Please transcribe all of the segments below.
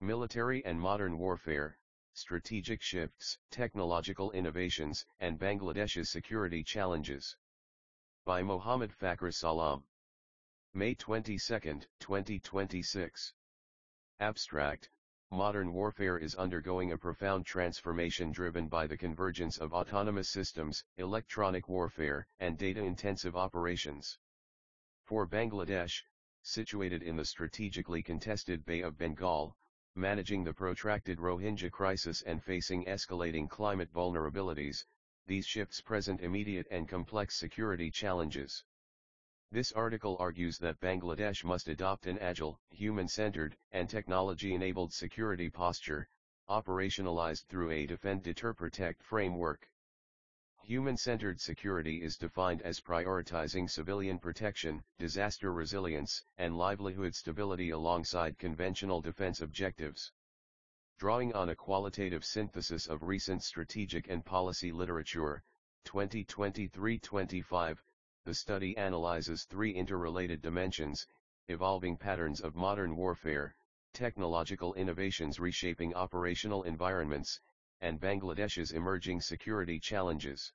Military and Modern Warfare, Strategic Shifts, Technological Innovations, and Bangladesh's Security Challenges. By Mohammad Fakhr Salam. May 22, 2026. Abstract. Modern warfare is undergoing a profound transformation driven by the convergence of autonomous systems, electronic warfare, and data-intensive operations. For Bangladesh, situated in the strategically contested Bay of Bengal, managing the protracted Rohingya crisis and facing escalating climate vulnerabilities, these shifts present immediate and complex security challenges. This article argues that Bangladesh must adopt an agile, human-centered, and technology-enabled security posture, operationalized through a Defend Deter Protect framework. Human-centered security is defined as prioritizing civilian protection, disaster resilience, and livelihood stability alongside conventional defense objectives. Drawing on a qualitative synthesis of recent strategic and policy literature, 2023-25, the study analyzes three interrelated dimensions: evolving patterns of modern warfare, technological innovations reshaping operational environments, and Bangladesh's emerging security challenges.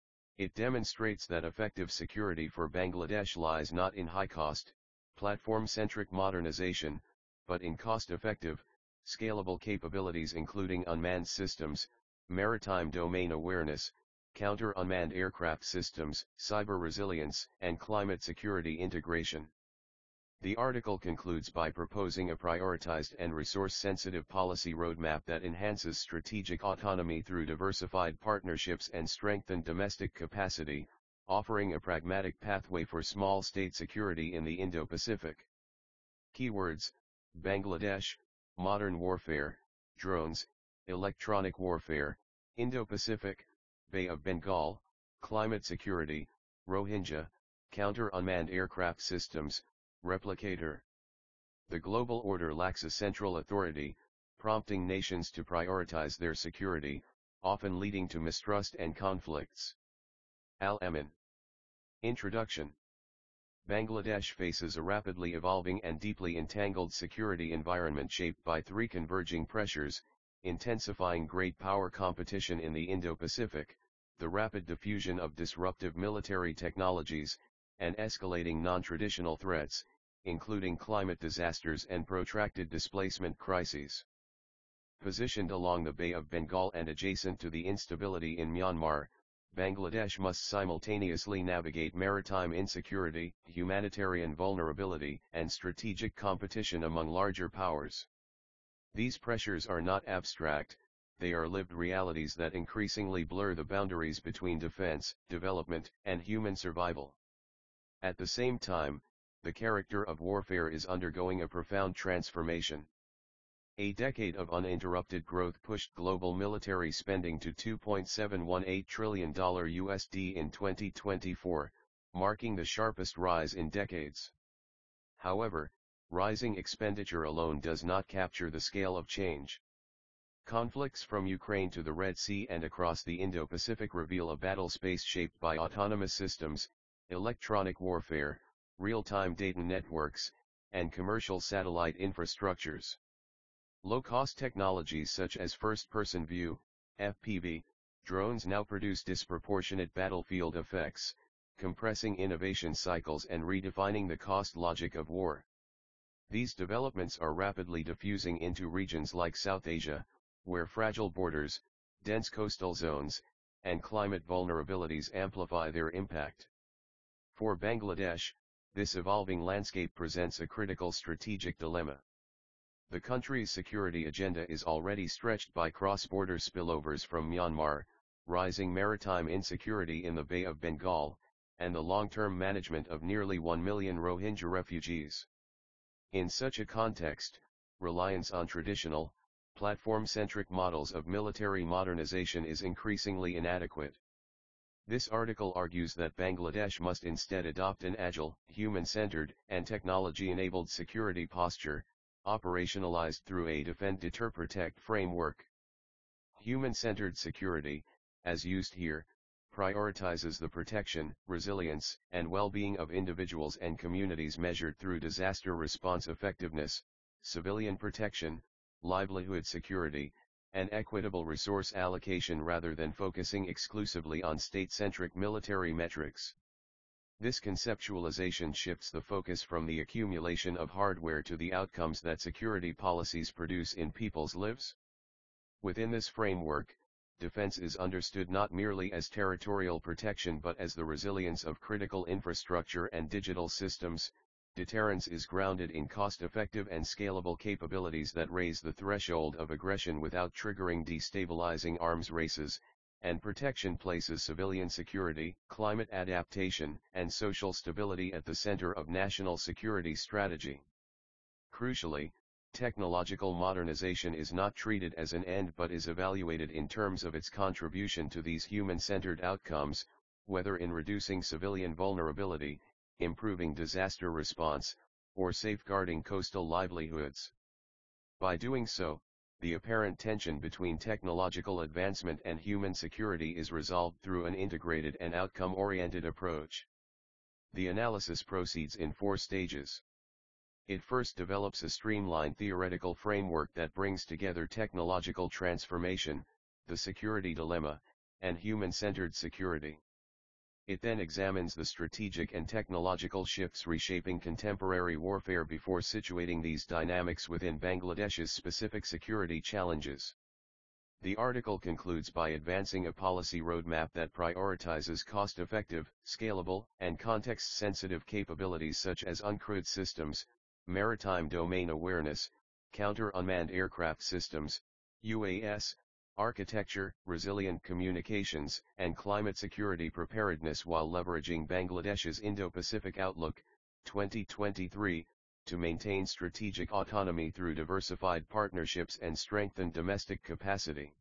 It demonstrates that effective security for Bangladesh lies not in high-cost, platform-centric modernization, but in cost-effective, scalable capabilities including unmanned systems, maritime domain awareness, counter-unmanned aircraft systems, cyber resilience, and climate security integration. The article concludes by proposing a prioritized and resource-sensitive policy roadmap that enhances strategic autonomy through diversified partnerships and strengthened domestic capacity, offering a pragmatic pathway for small state security in the Indo-Pacific. Keywords: Bangladesh, modern warfare, drones, electronic warfare, Indo-Pacific, Bay of Bengal, climate security, Rohingya, counter-unmanned aircraft systems, replicator. The global order lacks a central authority, prompting nations to prioritize their security, often leading to mistrust and conflicts. Al-Amin. Introduction. Bangladesh faces a rapidly evolving and deeply entangled security environment shaped by three converging pressures: intensifying great power competition in the Indo-Pacific, the rapid diffusion of disruptive military technologies, and escalating non-traditional threats, including climate disasters and protracted displacement crises. Positioned along the Bay of Bengal and adjacent to the instability in Myanmar, Bangladesh must simultaneously navigate maritime insecurity, humanitarian vulnerability, and strategic competition among larger powers. These pressures are not abstract, they are lived realities that increasingly blur the boundaries between defense, development, and human survival. At the same time, the character of warfare is undergoing a profound transformation. A decade of uninterrupted growth pushed global military spending to $2.718 trillion USD in 2024, marking the sharpest rise in decades. However, rising expenditure alone does not capture the scale of change. Conflicts from Ukraine to the Red Sea and across the Indo-Pacific reveal a battle space shaped by autonomous systems, electronic warfare, real-time data networks, and commercial satellite infrastructures. Low-cost technologies such as first-person view, FPV, drones now produce disproportionate battlefield effects, compressing innovation cycles and redefining the cost logic of war. These developments are rapidly diffusing into regions like South Asia, where fragile borders, dense coastal zones, and climate vulnerabilities amplify their impact. For Bangladesh, this evolving landscape presents a critical strategic dilemma. The country's security agenda is already stretched by cross-border spillovers from Myanmar, rising maritime insecurity in the Bay of Bengal, and the long-term management of nearly 1 million Rohingya refugees. In such a context, reliance on traditional, platform-centric models of military modernization is increasingly inadequate. This article argues that Bangladesh must instead adopt an agile, human-centered, and technology-enabled security posture, operationalized through a Defend Deter Protect framework. Human-centered security, as used here, prioritizes the protection, resilience, and well-being of individuals and communities measured through disaster response effectiveness, civilian protection, livelihood security, and equitable resource allocation rather than focusing exclusively on state-centric military metrics. This conceptualization shifts the focus from the accumulation of hardware to the outcomes that security policies produce in people's lives. Within this framework, defense is understood not merely as territorial protection but as the resilience of critical infrastructure and digital systems. Deterrence is grounded in cost-effective and scalable capabilities that raise the threshold of aggression without triggering destabilizing arms races, and protection places civilian security, climate adaptation, and social stability at the center of national security strategy. Crucially, technological modernization is not treated as an end but is evaluated in terms of its contribution to these human-centered outcomes, whether in reducing civilian vulnerability, improving disaster response, or safeguarding coastal livelihoods. By doing so, the apparent tension between technological advancement and human security is resolved through an integrated and outcome-oriented approach. The analysis proceeds in 4 stages. It first develops a streamlined theoretical framework that brings together technological transformation, the security dilemma, and human-centered security. It then examines the strategic and technological shifts reshaping contemporary warfare before situating these dynamics within Bangladesh's specific security challenges. The article concludes by advancing a policy roadmap that prioritizes cost-effective, scalable, and context-sensitive capabilities such as uncrewed systems, maritime domain awareness, counter-unmanned aircraft systems, UAS, architecture, resilient communications, and climate security preparedness while leveraging Bangladesh's Indo-Pacific Outlook, 2023, to maintain strategic autonomy through diversified partnerships and strengthen domestic capacity.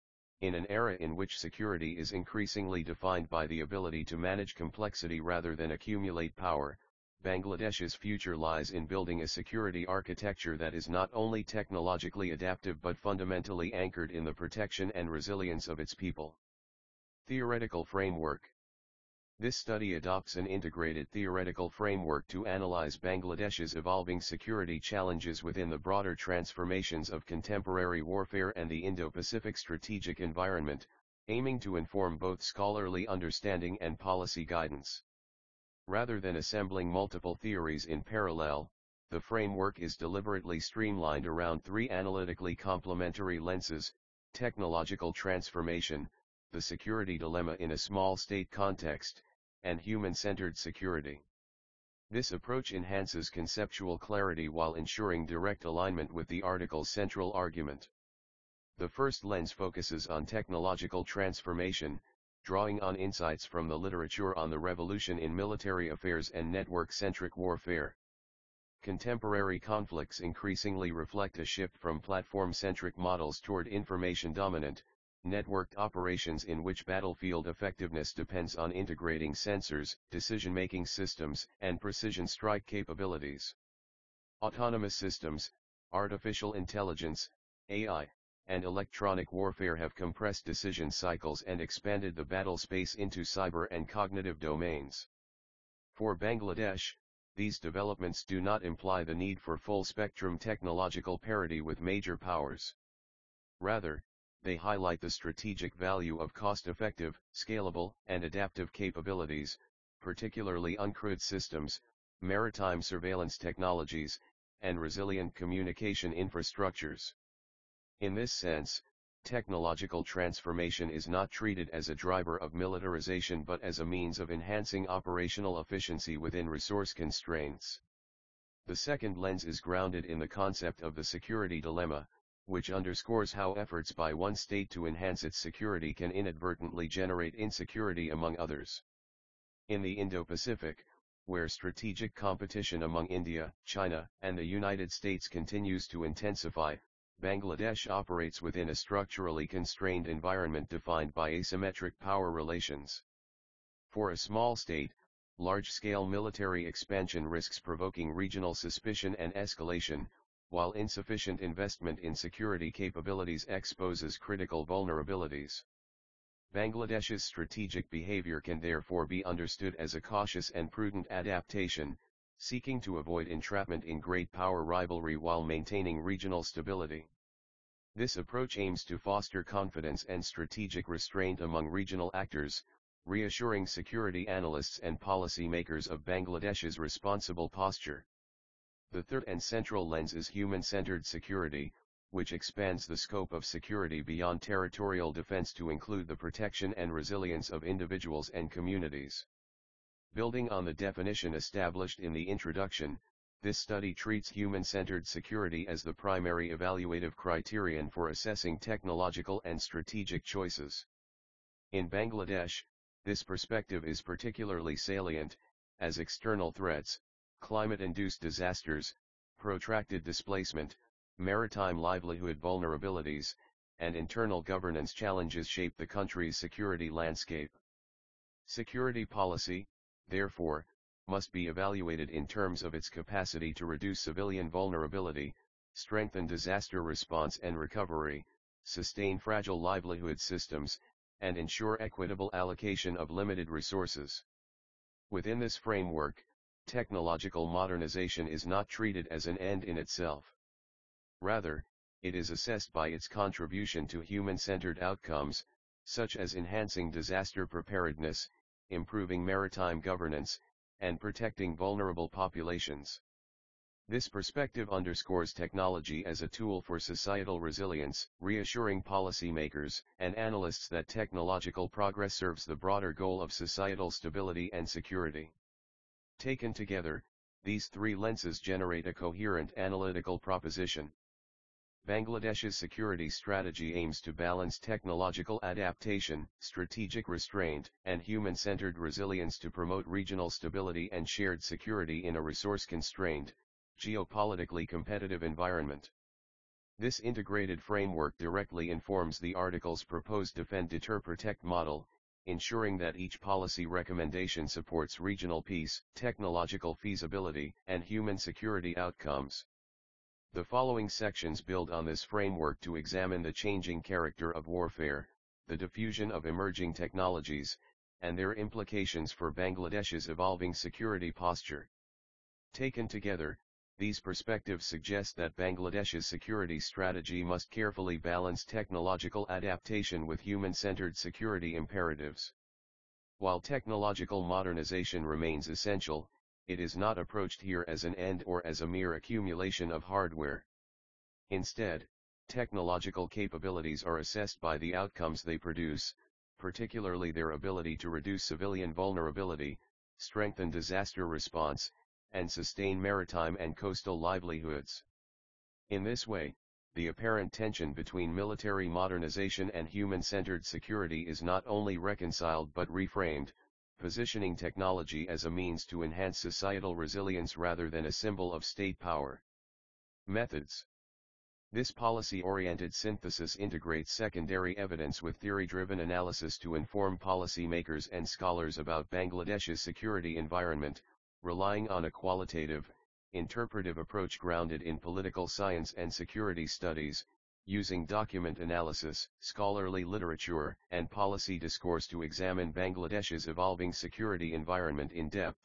In an era in which security is increasingly defined by the ability to manage complexity rather than accumulate power, Bangladesh's future lies in building a security architecture that is not only technologically adaptive but fundamentally anchored in the protection and resilience of its people. Theoretical framework. This study adopts an integrated theoretical framework to analyze Bangladesh's evolving security challenges within the broader transformations of contemporary warfare and the Indo-Pacific strategic environment, aiming to inform both scholarly understanding and policy guidance. Rather than assembling multiple theories in parallel, the framework is deliberately streamlined around 3 analytically complementary lenses: technological transformation, the security dilemma in a small state context, and human-centered security. This approach enhances conceptual clarity while ensuring direct alignment with the article's central argument. The first lens focuses on technological transformation, drawing on insights from the literature on the revolution in military affairs and network-centric warfare. Contemporary conflicts increasingly reflect a shift from platform-centric models toward information-dominant, networked operations in which battlefield effectiveness depends on integrating sensors, decision-making systems, and precision strike capabilities. Autonomous systems, artificial intelligence, AI, and electronic warfare have compressed decision cycles and expanded the battle space into cyber and cognitive domains. For Bangladesh, these developments do not imply the need for full-spectrum technological parity with major powers. Rather, they highlight the strategic value of cost-effective, scalable, and adaptive capabilities, particularly uncrewed systems, maritime surveillance technologies, and resilient communication infrastructures. In this sense, technological transformation is not treated as a driver of militarization but as a means of enhancing operational efficiency within resource constraints. The second lens is grounded in the concept of the security dilemma, which underscores how efforts by one state to enhance its security can inadvertently generate insecurity among others. In the Indo-Pacific, where strategic competition among India, China, and the United States continues to intensify, Bangladesh operates within a structurally constrained environment defined by asymmetric power relations. For a small state, large-scale military expansion risks provoking regional suspicion and escalation, while insufficient investment in security capabilities exposes critical vulnerabilities. Bangladesh's strategic behavior can therefore be understood as a cautious and prudent adaptation, seeking to avoid entrapment in great power rivalry while maintaining regional stability. This approach aims to foster confidence and strategic restraint among regional actors, reassuring security analysts and policy makers of Bangladesh's responsible posture. The third and central lens is human-centered security, which expands the scope of security beyond territorial defense to include the protection and resilience of individuals and communities. Building on the definition established in the introduction, this study treats human-centered security as the primary evaluative criterion for assessing technological and strategic choices. In Bangladesh, this perspective is particularly salient, as external threats, climate-induced disasters, protracted displacement, maritime livelihood vulnerabilities, and internal governance challenges shape the country's security landscape. Security policy, therefore, must be evaluated in terms of its capacity to reduce civilian vulnerability, strengthen disaster response and recovery, sustain fragile livelihood systems, and ensure equitable allocation of limited resources. Within this framework, technological modernization is not treated as an end in itself. Rather, it is assessed by its contribution to human-centered outcomes, such as enhancing disaster preparedness, improving maritime governance, and protecting vulnerable populations. This perspective underscores technology as a tool for societal resilience, reassuring policymakers and analysts that technological progress serves the broader goal of societal stability and security. Taken together, these three lenses generate a coherent analytical proposition. Bangladesh's security strategy aims to balance technological adaptation, strategic restraint, and human-centered resilience to promote regional stability and shared security in a resource-constrained, geopolitically competitive environment. This integrated framework directly informs the article's proposed Defend Deter Protect model, ensuring that each policy recommendation supports regional peace, technological feasibility, and human security outcomes. The following sections build on this framework to examine the changing character of warfare, the diffusion of emerging technologies, and their implications for Bangladesh's evolving security posture. Taken together, these perspectives suggest that Bangladesh's security strategy must carefully balance technological adaptation with human-centered security imperatives. While technological modernization remains essential, it is not approached here as an end or as a mere accumulation of hardware. Instead, technological capabilities are assessed by the outcomes they produce, particularly their ability to reduce civilian vulnerability, strengthen disaster response, and sustain maritime and coastal livelihoods. In this way, the apparent tension between military modernization and human-centered security is not only reconciled but reframed, positioning technology as a means to enhance societal resilience rather than a symbol of state power. Methods. This policy-oriented synthesis integrates secondary evidence with theory-driven analysis to inform policymakers and scholars about Bangladesh's security environment, relying on a qualitative, interpretive approach grounded in political science and security studies, using document analysis, scholarly literature, and policy discourse to examine Bangladesh's evolving security environment in depth.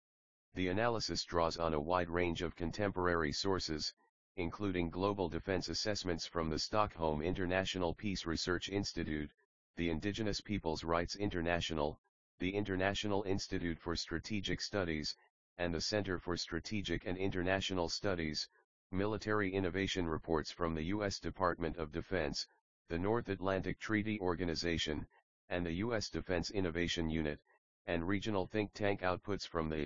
The analysis draws on a wide range of contemporary sources, including global defense assessments from the Stockholm International Peace Research Institute, the Indigenous Peoples' Rights International, the International Institute for Strategic Studies, and the Center for Strategic and International Studies, military innovation reports from the U.S. Department of Defense, the North Atlantic Treaty Organization, and the U.S. Defense Innovation Unit, and regional think tank outputs from the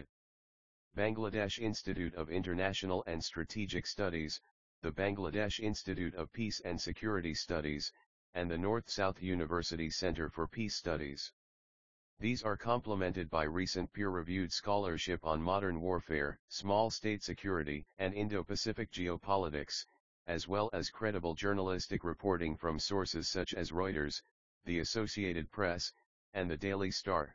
Bangladesh Institute of International and Strategic Studies, the Bangladesh Institute of Peace and Security Studies, and the North-South University Center for Peace Studies. These are complemented by recent peer-reviewed scholarship on modern warfare, small state security, and Indo-Pacific geopolitics, as well as credible journalistic reporting from sources such as Reuters, the Associated Press, and the Daily Star.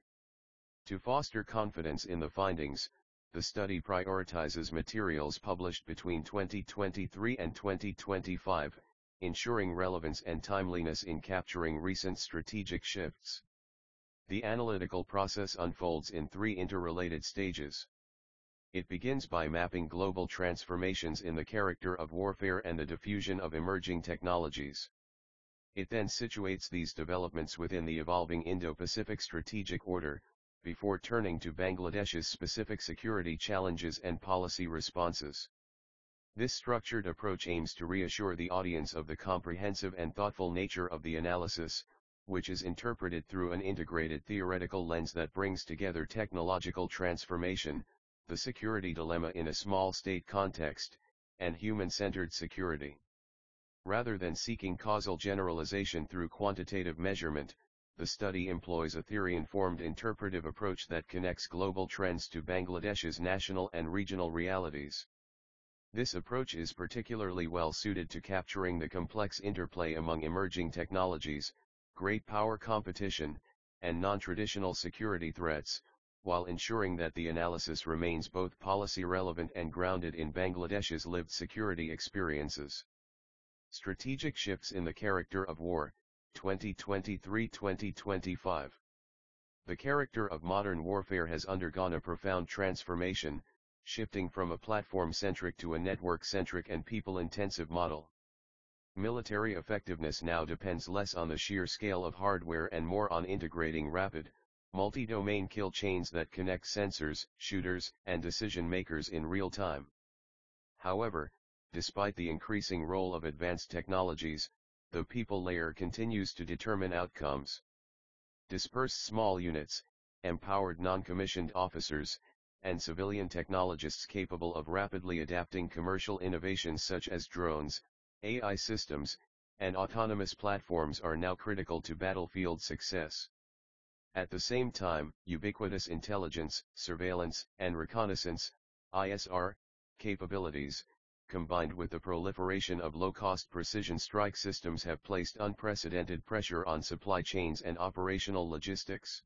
To foster confidence in the findings, the study prioritizes materials published between 2023 and 2025, ensuring relevance and timeliness in capturing recent strategic shifts. The analytical process unfolds in three interrelated stages. It begins by mapping global transformations in the character of warfare and the diffusion of emerging technologies. It then situates these developments within the evolving Indo-Pacific strategic order, before turning to Bangladesh's specific security challenges and policy responses. This structured approach aims to reassure the audience of the comprehensive and thoughtful nature of the analysis, which is interpreted through an integrated theoretical lens that brings together technological transformation, the security dilemma in a small state context, and human-centered security. Rather than seeking causal generalization through quantitative measurement, the study employs a theory-informed interpretive approach that connects global trends to Bangladesh's national and regional realities. This approach is particularly well suited to capturing the complex interplay among emerging technologies, great power competition, and non-traditional security threats, while ensuring that the analysis remains both policy relevant and grounded in Bangladesh's lived security experiences. Strategic Shifts in the Character of War, 2023-2025. The character of modern warfare has undergone a profound transformation, shifting from a platform-centric to a network-centric and people-intensive model. Military effectiveness now depends less on the sheer scale of hardware and more on integrating rapid, multi-domain kill chains that connect sensors, shooters, and decision-makers in real time. However, despite the increasing role of advanced technologies, the people layer continues to determine outcomes. Dispersed small units, empowered non-commissioned officers, and civilian technologists capable of rapidly adapting commercial innovations such as drones, AI systems, and autonomous platforms are now critical to battlefield success. At the same time, ubiquitous intelligence, surveillance, and reconnaissance, ISR, capabilities, combined with the proliferation of low-cost precision strike systems have placed unprecedented pressure on supply chains and operational logistics.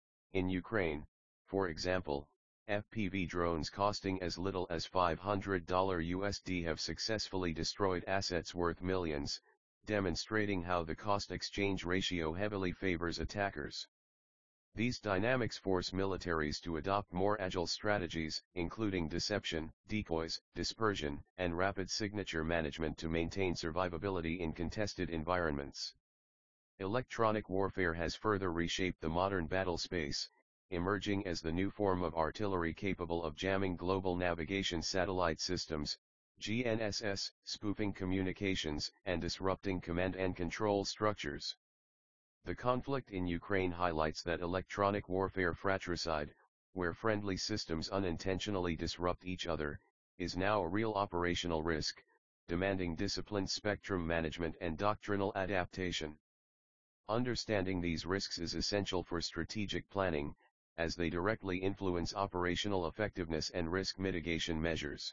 In Ukraine, for example, FPV drones costing as little as $500 USD have successfully destroyed assets worth millions, demonstrating how the cost-exchange ratio heavily favors attackers. These dynamics force militaries to adopt more agile strategies, including deception, decoys, dispersion, and rapid signature management to maintain survivability in contested environments. Electronic warfare has further reshaped the modern battle space, emerging as the new form of artillery capable of jamming global navigation satellite systems, GNSS, spoofing communications, and disrupting command and control structures. The conflict in Ukraine highlights that electronic warfare fratricide, where friendly systems unintentionally disrupt each other, is now a real operational risk, demanding disciplined spectrum management and doctrinal adaptation. Understanding these risks is essential for strategic planning, as they directly influence operational effectiveness and risk mitigation measures.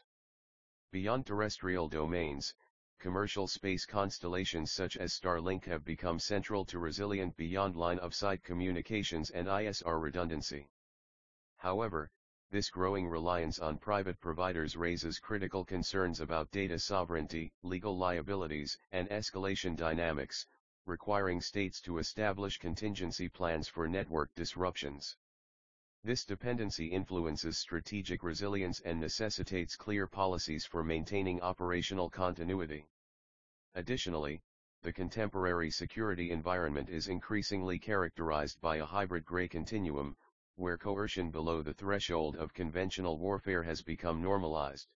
Beyond terrestrial domains, commercial space constellations such as Starlink have become central to resilient beyond line-of-sight communications and ISR redundancy. However, this growing reliance on private providers raises critical concerns about data sovereignty, legal liabilities, and escalation dynamics, requiring states to establish contingency plans for network disruptions. This dependency influences strategic resilience and necessitates clear policies for maintaining operational continuity. Additionally, the contemporary security environment is increasingly characterized by a hybrid gray continuum, where coercion below the threshold of conventional warfare has become normalized.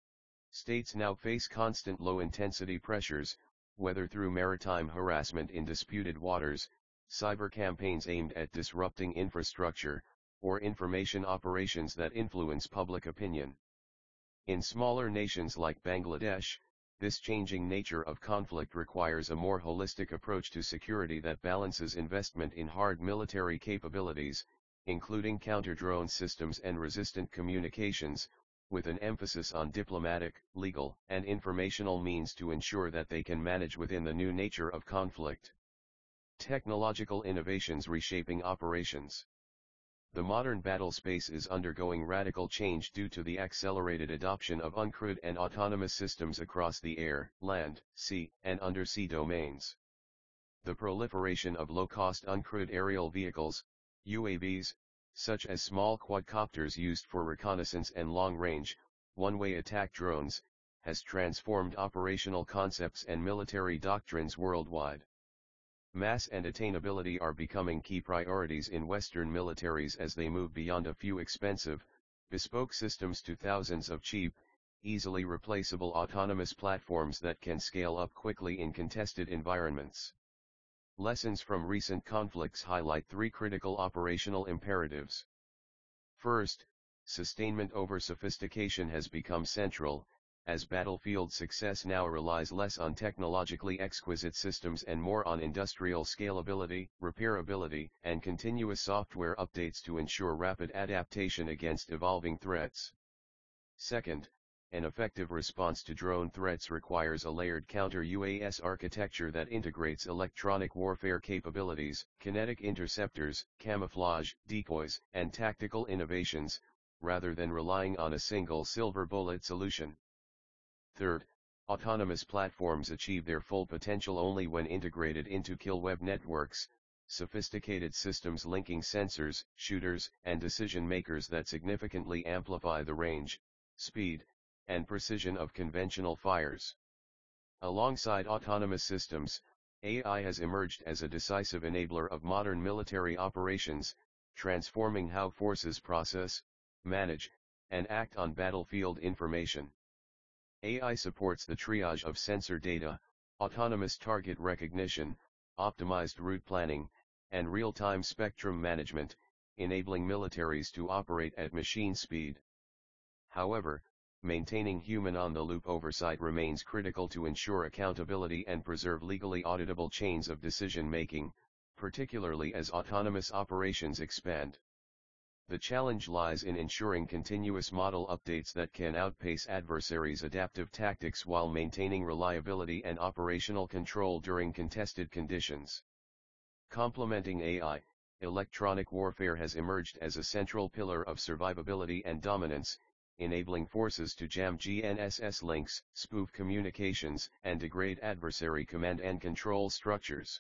States now face constant low-intensity pressures, whether through maritime harassment in disputed waters, cyber campaigns aimed at disrupting infrastructure, or information operations that influence public opinion. In smaller nations like Bangladesh, this changing nature of conflict requires a more holistic approach to security that balances investment in hard military capabilities, including counter-drone systems and resistant communications, with an emphasis on diplomatic, legal, and informational means to ensure that they can manage within the new nature of conflict. Technological innovations reshaping operations. The modern battle space is undergoing radical change due to the accelerated adoption of uncrewed and autonomous systems across the air, land, sea, and undersea domains. The proliferation of low-cost uncrewed aerial vehicles, UAVs, such as small quadcopters used for reconnaissance and long-range, one-way attack drones, has transformed operational concepts and military doctrines worldwide. Mass and attainability are becoming key priorities in Western militaries as they move beyond a few expensive, bespoke systems to thousands of cheap, easily replaceable autonomous platforms that can scale up quickly in contested environments. Lessons from recent conflicts highlight three critical operational imperatives. First, sustainment over sophistication has become central, as battlefield success now relies less on technologically exquisite systems and more on industrial scalability, repairability, and continuous software updates to ensure rapid adaptation against evolving threats. Second, an effective response to drone threats requires a layered counter-UAS architecture that integrates electronic warfare capabilities, kinetic interceptors, camouflage, decoys, and tactical innovations, rather than relying on a single silver bullet solution. Third, autonomous platforms achieve their full potential only when integrated into kill web networks, sophisticated systems linking sensors, shooters, and decision makers that significantly amplify the range, speed, and precision of conventional fires. Alongside autonomous systems, AI has emerged as a decisive enabler of modern military operations, transforming how forces process, manage, and act on battlefield information. AI supports the triage of sensor data, autonomous target recognition, optimized route planning, and real-time spectrum management, enabling militaries to operate at machine speed. However, maintaining human-on-the-loop oversight remains critical to ensure accountability and preserve legally auditable chains of decision-making, particularly as autonomous operations expand. The challenge lies in ensuring continuous model updates that can outpace adversaries' adaptive tactics while maintaining reliability and operational control during contested conditions. Complementing AI, electronic warfare has emerged as a central pillar of survivability and dominance, enabling forces to jam GNSS links, spoof communications, and degrade adversary command and control structures.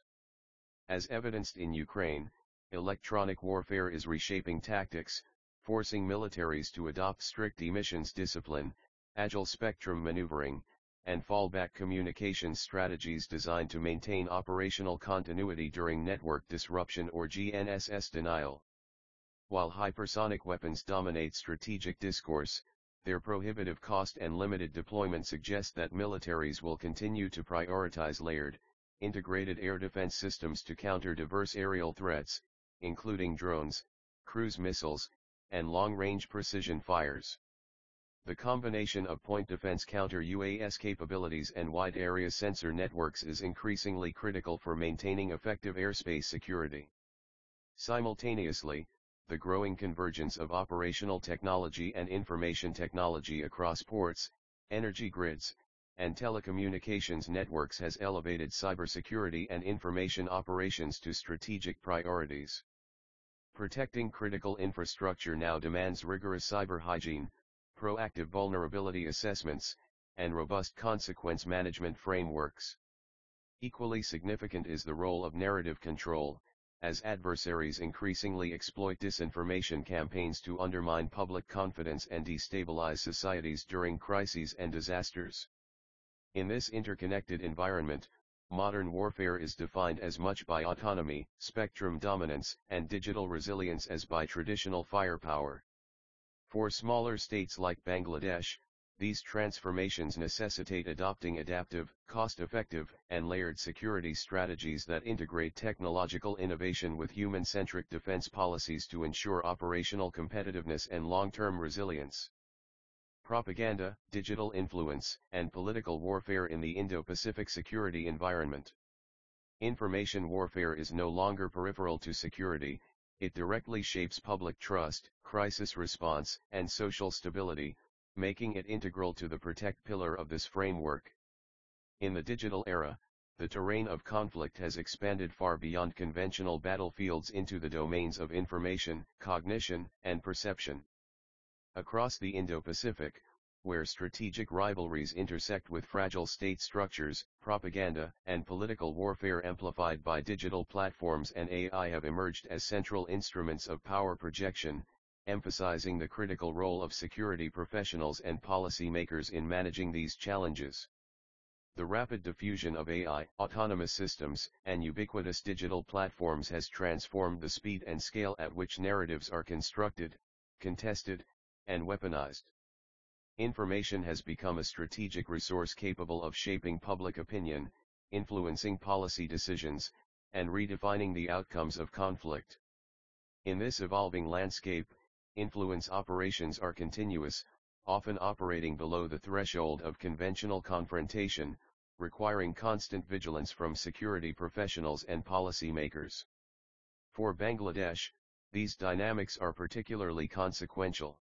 As evidenced in Ukraine, electronic warfare is reshaping tactics, forcing militaries to adopt strict emissions discipline, agile spectrum maneuvering, and fallback communications strategies designed to maintain operational continuity during network disruption or GNSS denial. While hypersonic weapons dominate strategic discourse, their prohibitive cost and limited deployment suggest that militaries will continue to prioritize layered, integrated air defense systems to counter diverse aerial threats, including drones, cruise missiles, and long-range precision fires. The combination of point defense counter-UAS capabilities and wide-area sensor networks is increasingly critical for maintaining effective airspace security. Simultaneously, the growing convergence of operational technology and information technology across ports, energy grids, and telecommunications networks has elevated cybersecurity and information operations to strategic priorities. Protecting critical infrastructure now demands rigorous cyber hygiene, proactive vulnerability assessments, and robust consequence management frameworks. Equally significant is the role of narrative control, as adversaries increasingly exploit disinformation campaigns to undermine public confidence and destabilize societies during crises and disasters. In this interconnected environment, modern warfare is defined as much by autonomy, spectrum dominance, and digital resilience as by traditional firepower. For smaller states like Bangladesh, these transformations necessitate adopting adaptive, cost-effective, and layered security strategies that integrate technological innovation with human-centric defense policies to ensure operational competitiveness and long-term resilience. Propaganda, digital influence, and political warfare in the Indo-Pacific security environment. Information warfare is no longer peripheral to security, it directly shapes public trust, crisis response, and social stability, making it integral to the protect pillar of this framework. In the digital era, the terrain of conflict has expanded far beyond conventional battlefields into the domains of information, cognition, and perception. Across the Indo-Pacific, where strategic rivalries intersect with fragile state structures, propaganda and political warfare amplified by digital platforms and AI have emerged as central instruments of power projection, emphasizing the critical role of security professionals and policymakers in managing these challenges. The rapid diffusion of AI, autonomous systems, and ubiquitous digital platforms has transformed the speed and scale at which narratives are constructed, contested, and weaponized. Information has become a strategic resource capable of shaping public opinion, influencing policy decisions, and redefining the outcomes of conflict. In this evolving landscape, influence operations are continuous, often operating below the threshold of conventional confrontation, requiring constant vigilance from security professionals and policymakers. For Bangladesh, these dynamics are particularly consequential.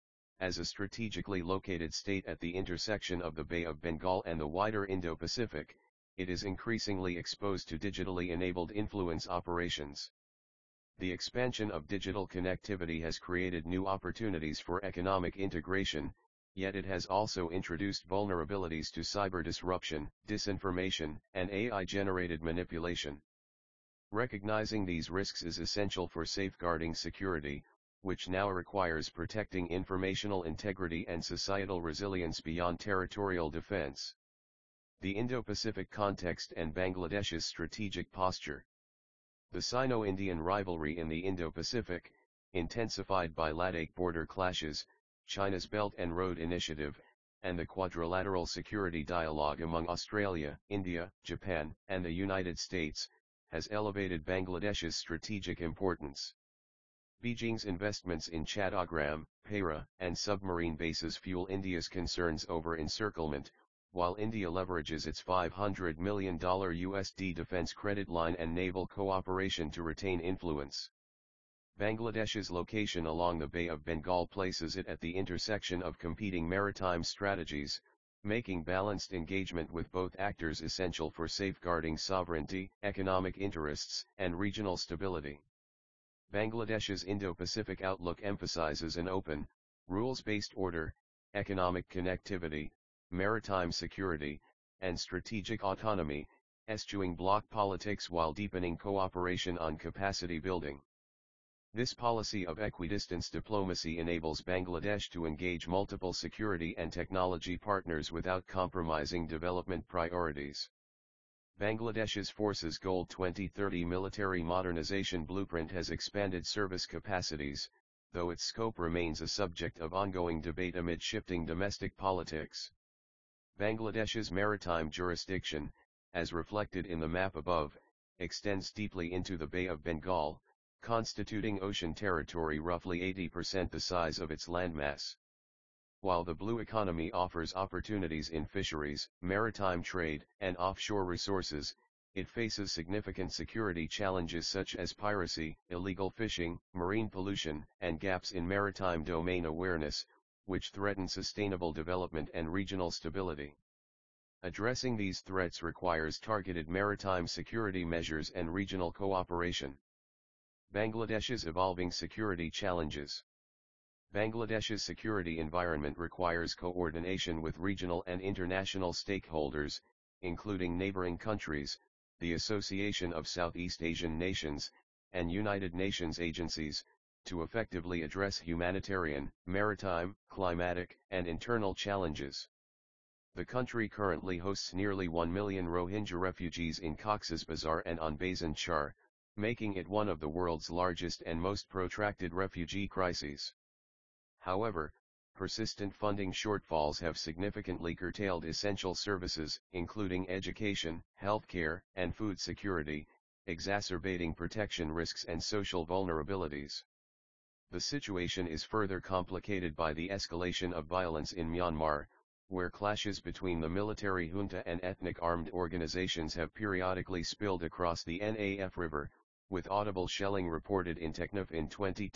As a strategically located state at the intersection of the Bay of Bengal and the wider Indo-Pacific, it is increasingly exposed to digitally enabled influence operations. The expansion of digital connectivity has created new opportunities for economic integration, yet it has also introduced vulnerabilities to cyber disruption, disinformation, and AI-generated manipulation. Recognizing these risks is essential for safeguarding security, which now requires protecting informational integrity and societal resilience beyond territorial defense. The Indo-Pacific context and Bangladesh's strategic posture. The Sino-Indian rivalry in the Indo-Pacific, intensified by Ladakh border clashes, China's Belt and Road Initiative, and the quadrilateral security dialogue among Australia, India, Japan, and the United States, has elevated Bangladesh's strategic importance. Beijing's investments in Chattogram, Para, and submarine bases fuel India's concerns over encirclement, while India leverages its $500 million USD defense credit line and naval cooperation to retain influence. Bangladesh's location along the Bay of Bengal places it at the intersection of competing maritime strategies, making balanced engagement with both actors essential for safeguarding sovereignty, economic interests, and regional stability. Bangladesh's Indo-Pacific outlook emphasizes an open, rules-based order, economic connectivity, maritime security, and strategic autonomy, eschewing bloc politics while deepening cooperation on capacity building. This policy of equidistance diplomacy enables Bangladesh to engage multiple security and technology partners without compromising development priorities. Bangladesh's Forces Goal 2030 military modernization blueprint has expanded service capacities, though its scope remains a subject of ongoing debate amid shifting domestic politics. Bangladesh's maritime jurisdiction, as reflected in the map above, extends deeply into the Bay of Bengal, constituting ocean territory roughly 80% the size of its landmass. While the blue economy offers opportunities in fisheries, maritime trade, and offshore resources, it faces significant security challenges such as piracy, illegal fishing, marine pollution, and gaps in maritime domain awareness, which threaten sustainable development and regional stability. Addressing these threats requires targeted maritime security measures and regional cooperation. Bangladesh's evolving security challenges. Bangladesh's security environment requires coordination with regional and international stakeholders, including neighboring countries, the Association of Southeast Asian Nations, and United Nations agencies, to effectively address humanitarian, maritime, climatic, and internal challenges. The country currently hosts nearly 1 million Rohingya refugees in Cox's Bazar and on Bhasan Char, making it one of the world's largest and most protracted refugee crises. However, persistent funding shortfalls have significantly curtailed essential services, including education, healthcare, and food security, exacerbating protection risks and social vulnerabilities. The situation is further complicated by the escalation of violence in Myanmar, where clashes between the military junta and ethnic armed organizations have periodically spilled across the Naf River, with audible shelling reported in Teknaf in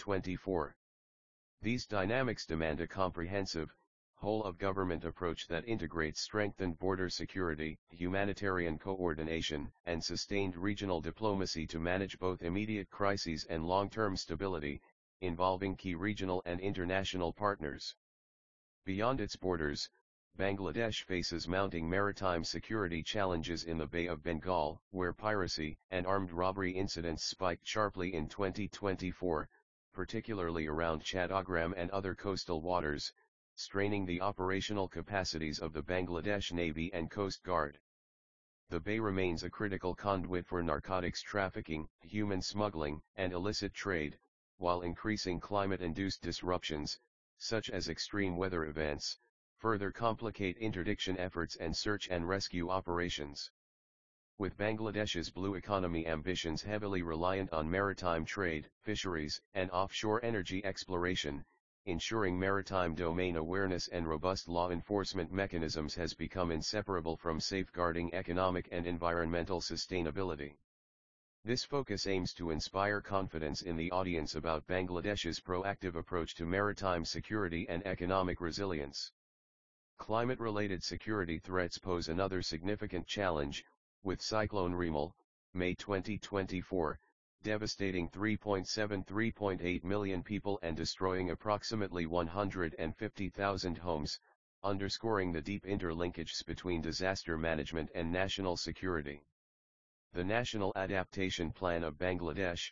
2024. These dynamics demand a comprehensive, whole-of-government approach that integrates strengthened border security, humanitarian coordination, and sustained regional diplomacy to manage both immediate crises and long-term stability, involving key regional and international partners. Beyond its borders, Bangladesh faces mounting maritime security challenges in the Bay of Bengal, where piracy and armed robbery incidents spiked sharply in 2024, particularly around Chattogram and other coastal waters, straining the operational capacities of the Bangladesh Navy and Coast Guard. The bay remains a critical conduit for narcotics trafficking, human smuggling, and illicit trade, while increasing climate-induced disruptions, such as extreme weather events, further complicate interdiction efforts and search and rescue operations. With Bangladesh's blue economy ambitions heavily reliant on maritime trade, fisheries, and offshore energy exploration, ensuring maritime domain awareness and robust law enforcement mechanisms has become inseparable from safeguarding economic and environmental sustainability. This focus aims to inspire confidence in the audience about Bangladesh's proactive approach to maritime security and economic resilience. Climate-related security threats pose another significant challenge, with Cyclone Remal, May 2024, devastating 3.7–3.8 million people and destroying approximately 150,000 homes, underscoring the deep interlinkages between disaster management and national security. The National Adaptation Plan of Bangladesh,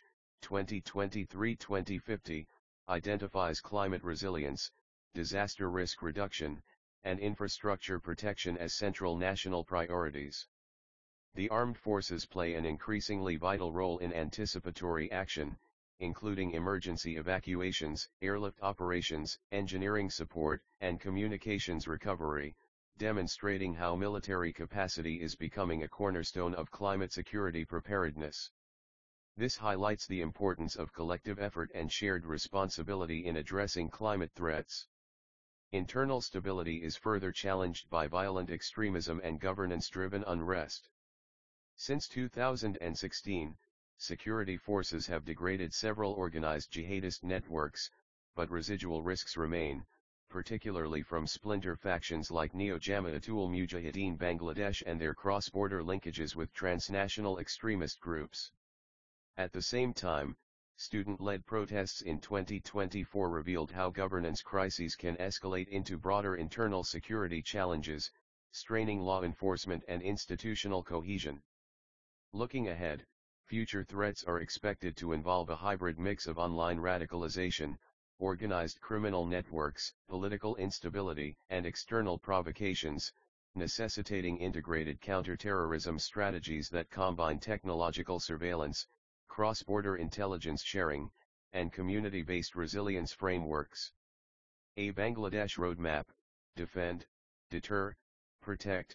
2023–2050, identifies climate resilience, disaster risk reduction, and infrastructure protection as central national priorities. The armed forces play an increasingly vital role in anticipatory action, including emergency evacuations, airlift operations, engineering support, and communications recovery, demonstrating how military capacity is becoming a cornerstone of climate security preparedness. This highlights the importance of collective effort and shared responsibility in addressing climate threats. Internal stability is further challenged by violent extremism and governance-driven unrest. Since 2016, security forces have degraded several organized jihadist networks, but residual risks remain, particularly from splinter factions like Neo-Jamaatul Mujahideen Bangladesh and their cross-border linkages with transnational extremist groups. At the same time, student-led protests in 2024 revealed how governance crises can escalate into broader internal security challenges, straining law enforcement and institutional cohesion. Looking ahead, future threats are expected to involve a hybrid mix of online radicalization, organized criminal networks, political instability, and external provocations, necessitating integrated counterterrorism strategies that combine technological surveillance, cross-border intelligence sharing, and community-based resilience frameworks. A Bangladesh Roadmap, Defend, Deter, Protect,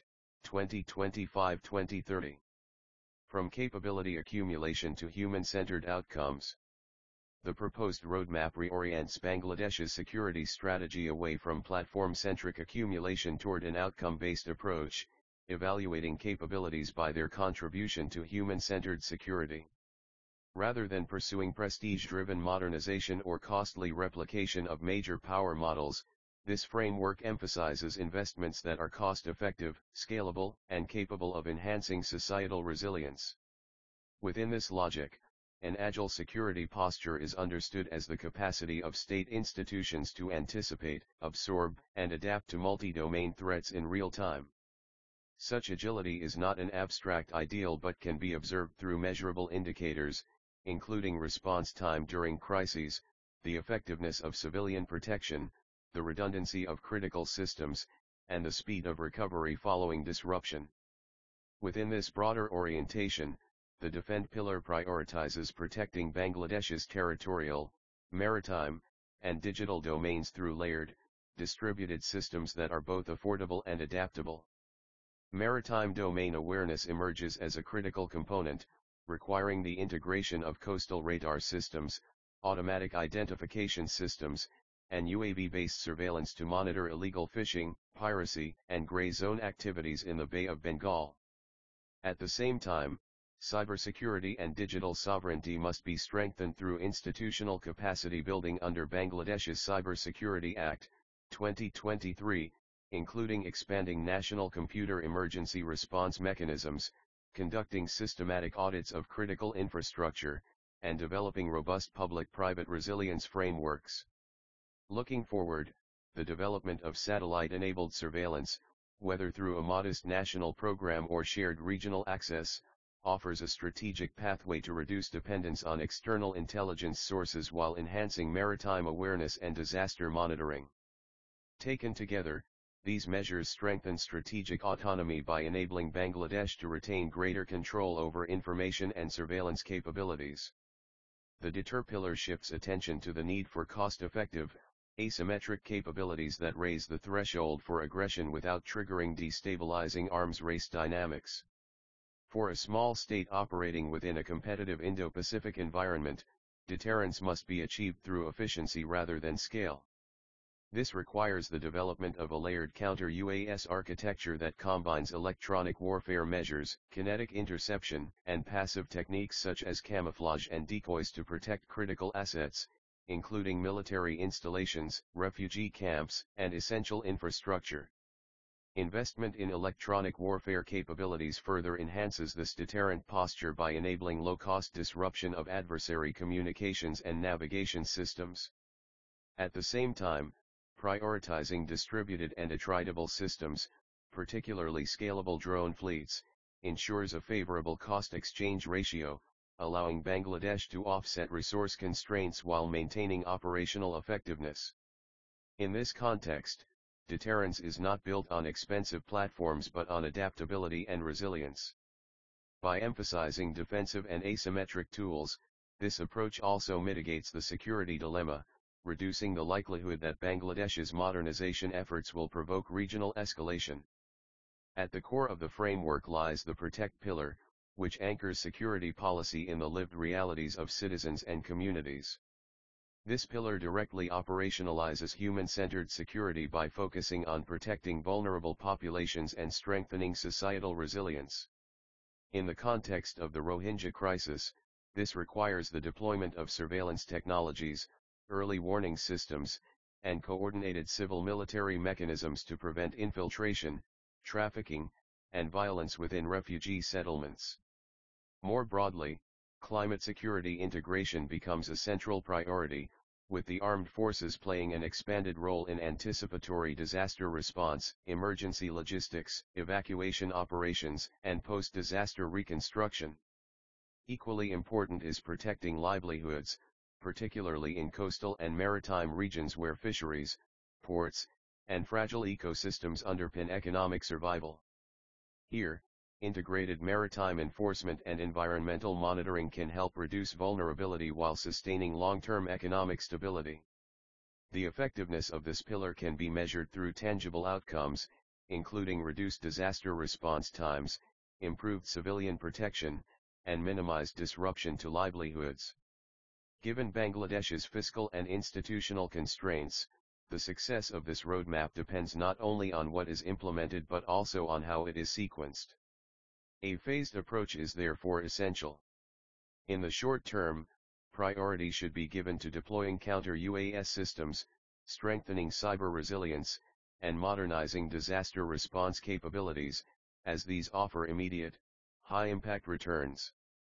2025–2030. From capability accumulation to human-centered outcomes. The proposed roadmap reorients Bangladesh's security strategy away from platform-centric accumulation toward an outcome-based approach, evaluating capabilities by their contribution to human-centered security. Rather than pursuing prestige-driven modernization or costly replication of major power models, this framework emphasizes investments that are cost-effective, scalable, and capable of enhancing societal resilience. Within this logic, an agile security posture is understood as the capacity of state institutions to anticipate, absorb, and adapt to multi-domain threats in real time. Such agility is not an abstract ideal but can be observed through measurable indicators, including response time during crises, the effectiveness of civilian protection, the redundancy of critical systems, and the speed of recovery following disruption. Within this broader orientation, the Defend pillar prioritizes protecting Bangladesh's territorial, maritime, and digital domains through layered, distributed systems that are both affordable and adaptable. Maritime domain awareness emerges as a critical component, requiring the integration of coastal radar systems, automatic identification systems, and UAV-based surveillance to monitor illegal fishing, piracy, and gray zone activities in the Bay of Bengal. At the same time, cybersecurity and digital sovereignty must be strengthened through institutional capacity building under Bangladesh's Cybersecurity Act, 2023, including expanding national computer emergency response mechanisms, conducting systematic audits of critical infrastructure, and developing robust public-private resilience frameworks. Looking forward, the development of satellite-enabled surveillance, whether through a modest national program or shared regional access, offers a strategic pathway to reduce dependence on external intelligence sources while enhancing maritime awareness and disaster monitoring. Taken together, these measures strengthen strategic autonomy by enabling Bangladesh to retain greater control over information and surveillance capabilities. The Deter pillar shifts attention to the need for cost-effective, asymmetric capabilities that raise the threshold for aggression without triggering destabilizing arms race dynamics. For a small state operating within a competitive Indo-Pacific environment, deterrence must be achieved through efficiency rather than scale. This requires the development of a layered counter-UAS architecture that combines electronic warfare measures, kinetic interception, and passive techniques such as camouflage and decoys to protect critical assets, including military installations, refugee camps, and essential infrastructure. Investment in electronic warfare capabilities further enhances this deterrent posture by enabling low-cost disruption of adversary communications and navigation systems. At the same time, prioritizing distributed and attritable systems, particularly scalable drone fleets, ensures a favorable cost-exchange ratio, allowing Bangladesh to offset resource constraints while maintaining operational effectiveness. In this context, deterrence is not built on expensive platforms but on adaptability and resilience. By emphasizing defensive and asymmetric tools, this approach also mitigates the security dilemma, reducing the likelihood that Bangladesh's modernization efforts will provoke regional escalation. At the core of the framework lies the Protect pillar, which anchors security policy in the lived realities of citizens and communities. This pillar directly operationalizes human-centered security by focusing on protecting vulnerable populations and strengthening societal resilience. In the context of the Rohingya crisis, this requires the deployment of surveillance technologies, early warning systems, and coordinated civil-military mechanisms to prevent infiltration, trafficking, and violence within refugee settlements. More broadly, climate security integration becomes a central priority, with the armed forces playing an expanded role in anticipatory disaster response, emergency logistics, evacuation operations, and post-disaster reconstruction. Equally important is protecting livelihoods, particularly in coastal and maritime regions where fisheries, ports, and fragile ecosystems underpin economic survival. Here, integrated maritime enforcement and environmental monitoring can help reduce vulnerability while sustaining long-term economic stability. The effectiveness of this pillar can be measured through tangible outcomes, including reduced disaster response times, improved civilian protection, and minimized disruption to livelihoods. Given Bangladesh's fiscal and institutional constraints, the success of this roadmap depends not only on what is implemented but also on how it is sequenced. A phased approach is therefore essential. In the short term, priority should be given to deploying counter-UAS systems, strengthening cyber resilience, and modernizing disaster response capabilities, as these offer immediate, high-impact returns.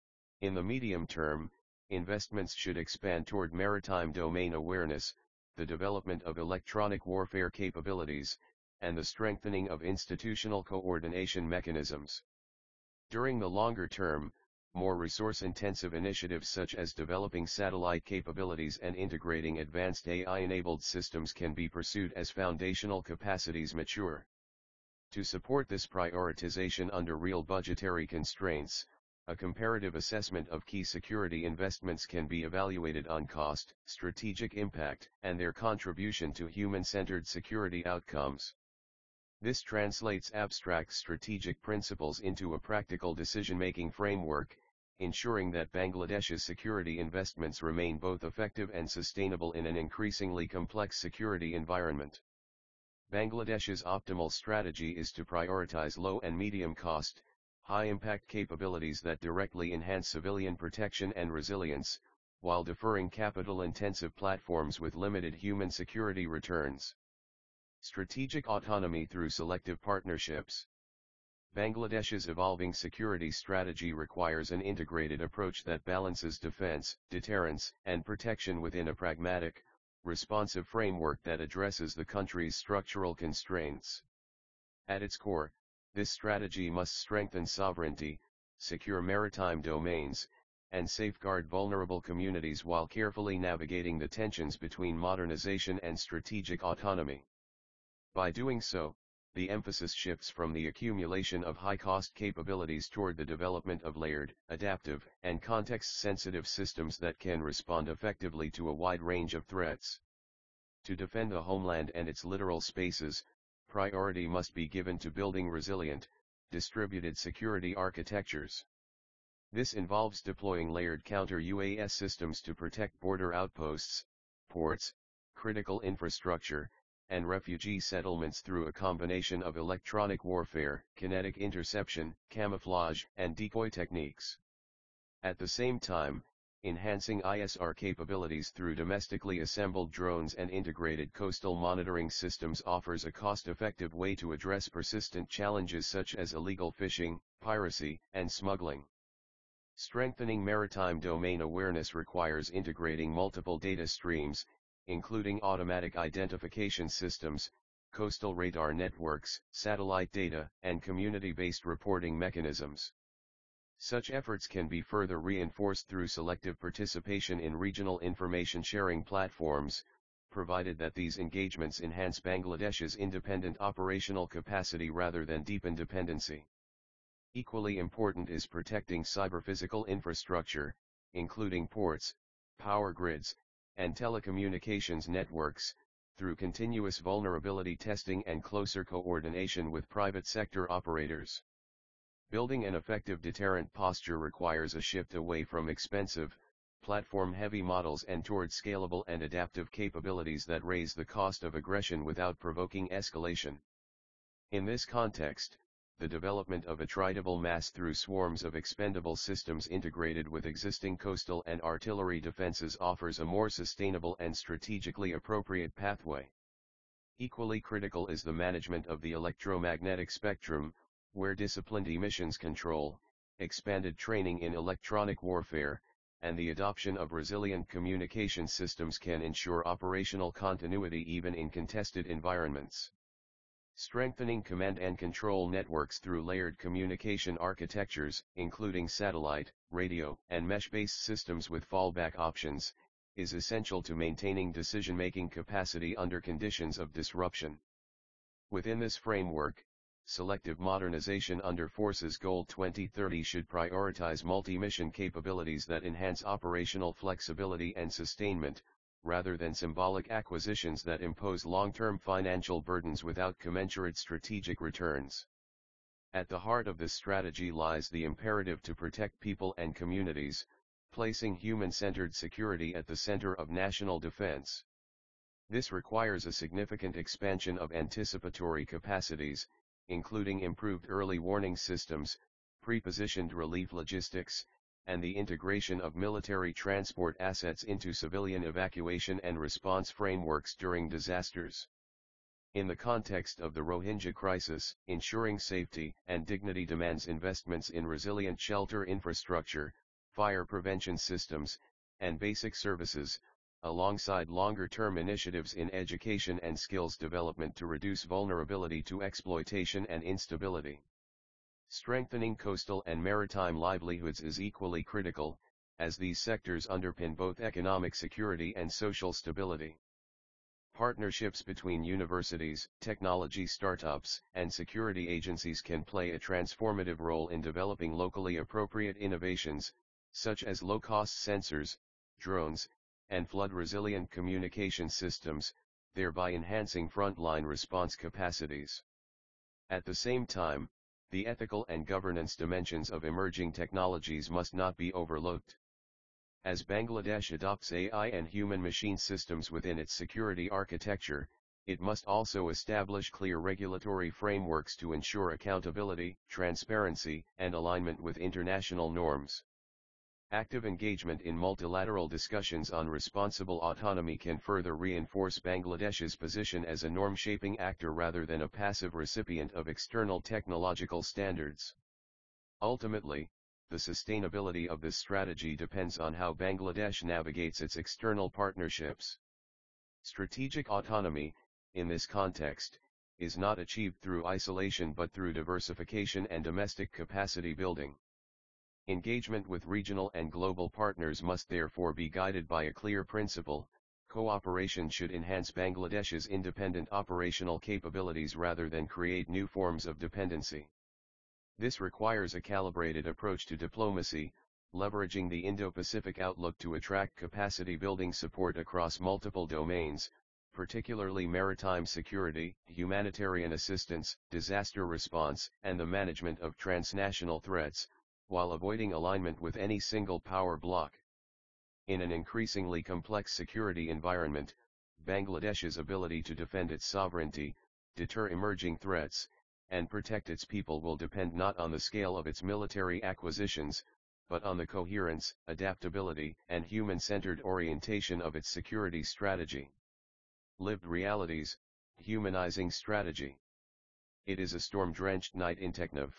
In the medium term, investments should expand toward maritime domain awareness, the development of electronic warfare capabilities, and the strengthening of institutional coordination mechanisms. During the longer term, more resource-intensive initiatives such as developing satellite capabilities and integrating advanced AI-enabled systems can be pursued as foundational capacities mature. To support this prioritization under real budgetary constraints, a comparative assessment of key security investments can be evaluated on cost, strategic impact, and their contribution to human-centered security outcomes. This translates abstract strategic principles into a practical decision-making framework, ensuring that Bangladesh's security investments remain both effective and sustainable in an increasingly complex security environment. Bangladesh's optimal strategy is to prioritize low and medium-cost, high-impact capabilities that directly enhance civilian protection and resilience, while deferring capital-intensive platforms with limited human security returns. Strategic autonomy through selective partnerships. Bangladesh's evolving security strategy requires an integrated approach that balances defense, deterrence, and protection within a pragmatic, responsive framework that addresses the country's structural constraints. At its core, this strategy must strengthen sovereignty, secure maritime domains, and safeguard vulnerable communities while carefully navigating the tensions between modernization and strategic autonomy. By doing so, the emphasis shifts from the accumulation of high-cost capabilities toward the development of layered, adaptive, and context-sensitive systems that can respond effectively to a wide range of threats. To defend the homeland and its littoral spaces, priority must be given to building resilient, distributed security architectures. This involves deploying layered counter-UAS systems to protect border outposts, ports, critical infrastructure, and refugee settlements through a combination of electronic warfare, kinetic interception, camouflage, and decoy techniques. At the same time, enhancing ISR capabilities through domestically assembled drones and integrated coastal monitoring systems offers a cost-effective way to address persistent challenges such as illegal fishing, piracy, and smuggling. Strengthening maritime domain awareness requires integrating multiple data streams, including automatic identification systems, coastal radar networks, satellite data, and community-based reporting mechanisms. Such efforts can be further reinforced through selective participation in regional information sharing platforms, provided that these engagements enhance Bangladesh's independent operational capacity rather than deepen dependency. Equally important is protecting cyber-physical infrastructure, including ports, power grids, and telecommunications networks, through continuous vulnerability testing and closer coordination with private sector operators. Building an effective deterrent posture requires a shift away from expensive, platform-heavy models and toward scalable and adaptive capabilities that raise the cost of aggression without provoking escalation. In this context, the development of attritable mass through swarms of expendable systems integrated with existing coastal and artillery defenses offers a more sustainable and strategically appropriate pathway. Equally critical is the management of the electromagnetic spectrum, where disciplined emissions control, expanded training in electronic warfare, and the adoption of resilient communication systems can ensure operational continuity even in contested environments. Strengthening command and control networks through layered communication architectures, including satellite, radio, and mesh-based systems with fallback options, is essential to maintaining decision-making capacity under conditions of disruption. Within this framework, selective modernization under Forces Goal 2030 should prioritize multi-mission capabilities that enhance operational flexibility and sustainment, rather than symbolic acquisitions that impose long-term financial burdens without commensurate strategic returns. At the heart of this strategy lies the imperative to protect people and communities, placing human-centered security at the center of national defense. This requires a significant expansion of anticipatory capacities, including improved early warning systems, pre-positioned relief logistics, and the integration of military transport assets into civilian evacuation and response frameworks during disasters. In the context of the Rohingya crisis, ensuring safety and dignity demands investments in resilient shelter infrastructure, fire prevention systems, and basic services, alongside longer-term initiatives in education and skills development to reduce vulnerability to exploitation and instability. Strengthening coastal and maritime livelihoods is equally critical, as these sectors underpin both economic security and social stability. Partnerships between universities, technology startups, and security agencies can play a transformative role in developing locally appropriate innovations, such as low-cost sensors, drones, and flood-resilient communication systems, thereby enhancing frontline response capacities. At the same time, the ethical and governance dimensions of emerging technologies must not be overlooked. As Bangladesh adopts AI and human-machine systems within its security architecture, it must also establish clear regulatory frameworks to ensure accountability, transparency, and alignment with international norms. Active engagement in multilateral discussions on responsible autonomy can further reinforce Bangladesh's position as a norm-shaping actor rather than a passive recipient of external technological standards. Ultimately, the sustainability of this strategy depends on how Bangladesh navigates its external partnerships. Strategic autonomy, in this context, is not achieved through isolation but through diversification and domestic capacity building. Engagement with regional and global partners must therefore be guided by a clear principle: cooperation should enhance Bangladesh's independent operational capabilities rather than create new forms of dependency. This requires a calibrated approach to diplomacy, leveraging the Indo-Pacific outlook to attract capacity-building support across multiple domains, particularly maritime security, humanitarian assistance, disaster response, and the management of transnational threats, while avoiding alignment with any single power bloc. In an increasingly complex security environment, Bangladesh's ability to defend its sovereignty, deter emerging threats, and protect its people will depend not on the scale of its military acquisitions, but on the coherence, adaptability, and human-centered orientation of its security strategy. Lived realities, humanizing strategy. It is a storm-drenched night in Teknaf.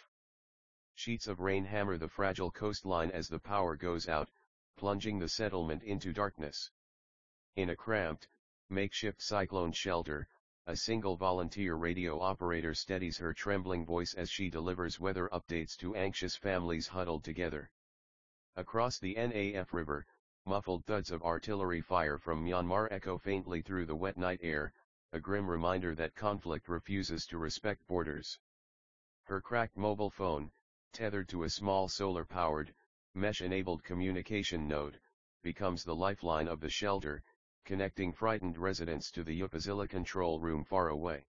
Sheets of rain hammer the fragile coastline as the power goes out, plunging the settlement into darkness. In a cramped, makeshift cyclone shelter, a single volunteer radio operator steadies her trembling voice as she delivers weather updates to anxious families huddled together. Across the Naf River, muffled thuds of artillery fire from Myanmar echo faintly through the wet night air, a grim reminder that conflict refuses to respect borders. Her cracked mobile phone, tethered to a small solar-powered, mesh-enabled communication node, becomes the lifeline of the shelter, connecting frightened residents to the Upazila control room far away.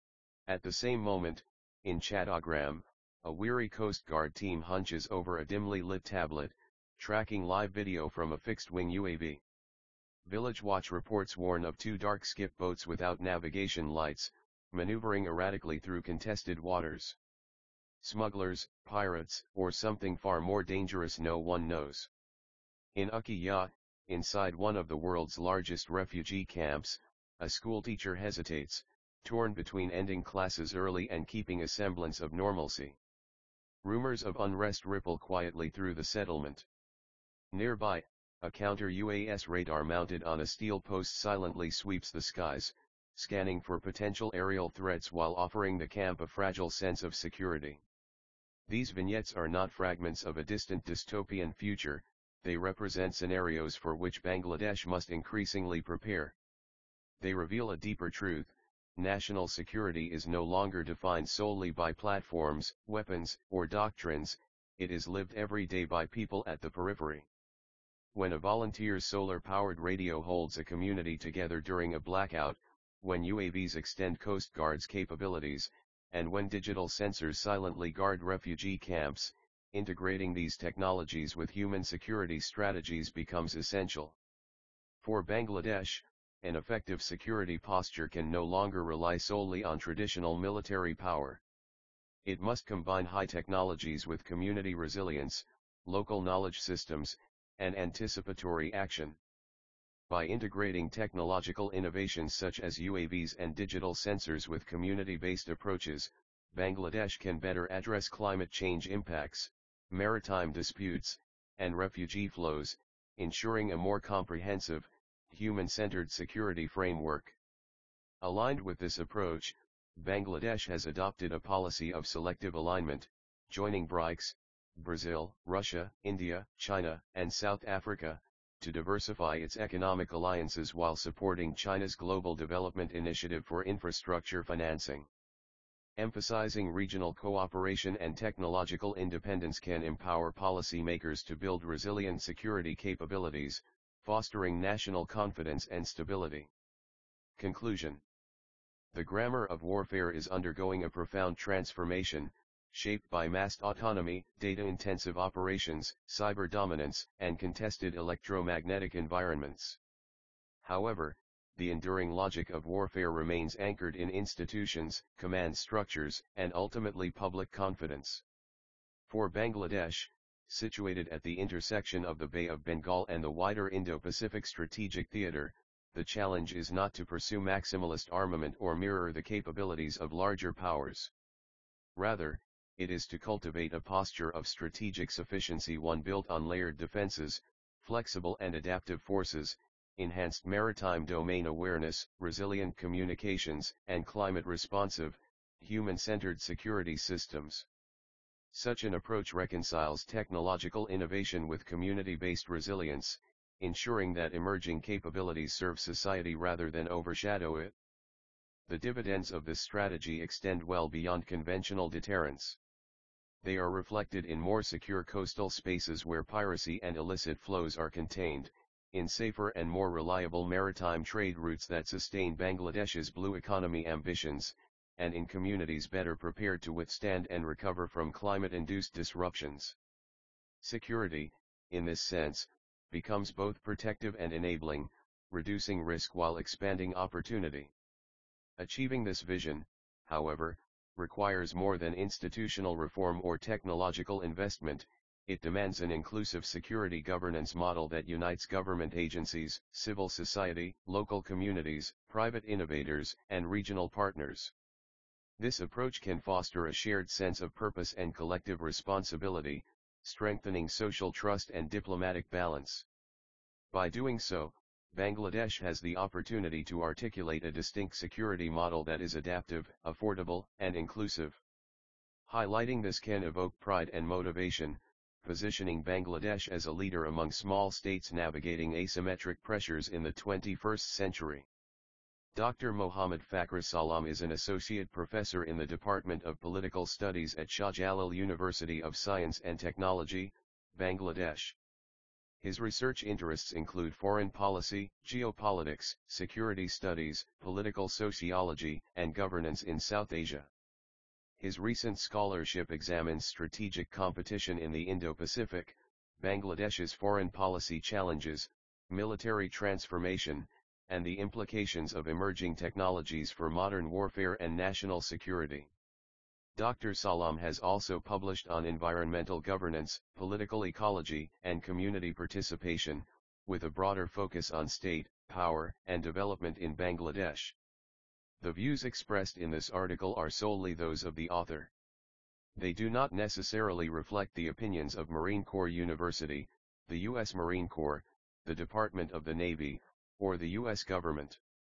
At the same moment, in Chattogram, a weary Coast Guard team hunches over a dimly lit tablet, tracking live video from a fixed-wing UAV. Village Watch reports warn of two dark skip boats without navigation lights, maneuvering erratically through contested waters. Smugglers, pirates, or something far more dangerous, no one knows. In Ukhiya, inside one of the world's largest refugee camps, a schoolteacher hesitates, torn between ending classes early and keeping a semblance of normalcy. Rumors of unrest ripple quietly through the settlement. Nearby, a counter-UAS radar mounted on a steel post silently sweeps the skies, scanning for potential aerial threats while offering the camp a fragile sense of security. These vignettes are not fragments of a distant dystopian future, they represent scenarios for which Bangladesh must increasingly prepare. They reveal a deeper truth: national security is no longer defined solely by platforms, weapons, or doctrines, it is lived every day by people at the periphery. When a volunteer's solar-powered radio holds a community together during a blackout, when UAVs extend Coast Guard's capabilities, and when digital sensors silently guard refugee camps, integrating these technologies with human security strategies becomes essential. For Bangladesh, an effective security posture can no longer rely solely on traditional military power. It must combine high technologies with community resilience, local knowledge systems, and anticipatory action. By integrating technological innovations such as UAVs and digital sensors with community-based approaches, Bangladesh can better address climate change impacts, maritime disputes, and refugee flows, ensuring a more comprehensive, human-centered security framework. Aligned with this approach, Bangladesh has adopted a policy of selective alignment, joining BRICS, Brazil, Russia, India, China, and South Africa, to diversify its economic alliances while supporting China's Global Development Initiative for infrastructure financing. Emphasizing regional cooperation and technological independence can empower policymakers to build resilient security capabilities, fostering national confidence and stability. Conclusion. The grammar of warfare is undergoing a profound transformation, shaped by massed autonomy, data-intensive operations, cyber dominance, and contested electromagnetic environments. However, the enduring logic of warfare remains anchored in institutions, command structures, and ultimately public confidence. For Bangladesh, situated at the intersection of the Bay of Bengal and the wider Indo-Pacific strategic theater, the challenge is not to pursue maximalist armament or mirror the capabilities of larger powers. Rather, it is to cultivate a posture of strategic sufficiency, one built on layered defenses, flexible and adaptive forces, enhanced maritime domain awareness, resilient communications, and climate-responsive, human-centered security systems. Such an approach reconciles technological innovation with community-based resilience, ensuring that emerging capabilities serve society rather than overshadow it. The dividends of this strategy extend well beyond conventional deterrence. They are reflected in more secure coastal spaces where piracy and illicit flows are contained, in safer and more reliable maritime trade routes that sustain Bangladesh's blue economy ambitions, and in communities better prepared to withstand and recover from climate-induced disruptions. Security, in this sense, becomes both protective and enabling, reducing risk while expanding opportunity. Achieving this vision, however, requires more than institutional reform or technological investment. It demands an inclusive security governance model that unites government agencies, civil society, local communities, private innovators, and regional partners. This approach can foster a shared sense of purpose and collective responsibility, strengthening social trust and diplomatic balance. By doing so, Bangladesh has the opportunity to articulate a distinct security model that is adaptive, affordable, and inclusive. Highlighting this can evoke pride and motivation, positioning Bangladesh as a leader among small states navigating asymmetric pressures in the 21st century. Dr. Mohammad Fakhri Salam is an associate professor in the Department of Political Studies at Shah Jalal University of Science and Technology, Bangladesh. His research interests include foreign policy, geopolitics, security studies, political sociology, and governance in South Asia. His recent scholarship examines strategic competition in the Indo-Pacific, Bangladesh's foreign policy challenges, military transformation, and the implications of emerging technologies for modern warfare and national security. Dr. Salam has also published on environmental governance, political ecology, and community participation, with a broader focus on state, power, and development in Bangladesh. The views expressed in this article are solely those of the author. They do not necessarily reflect the opinions of Marine Corps University, the U.S. Marine Corps, the Department of the Navy, or the U.S. government.